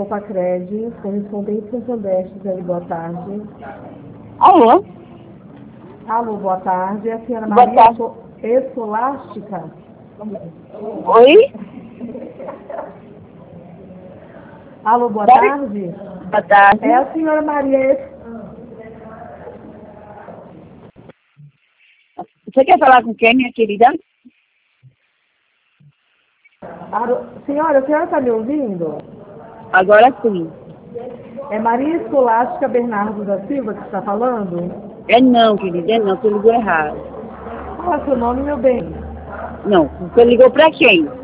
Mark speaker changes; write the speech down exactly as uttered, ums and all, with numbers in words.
Speaker 1: Copacred, correspondente Santander, Gisele, boa tarde.
Speaker 2: Alô?
Speaker 1: Alô, boa tarde. É a senhora
Speaker 2: Boa
Speaker 1: Maria
Speaker 2: tarde.
Speaker 1: Escolástica?
Speaker 2: Oi?
Speaker 1: Alô, boa
Speaker 2: Pode?
Speaker 1: tarde.
Speaker 2: Boa tarde.
Speaker 1: É a senhora Maria Es...
Speaker 2: Você quer falar com quem, minha querida?
Speaker 1: Alô, senhora, a senhora está me ouvindo?
Speaker 2: Agora sim.
Speaker 1: É Maria Escolástica Bernardo da Silva que está falando?
Speaker 2: É não, querida, é não, você ligou errado.
Speaker 1: Qual é o seu nome, meu bem?
Speaker 2: Não, você ligou pra quem?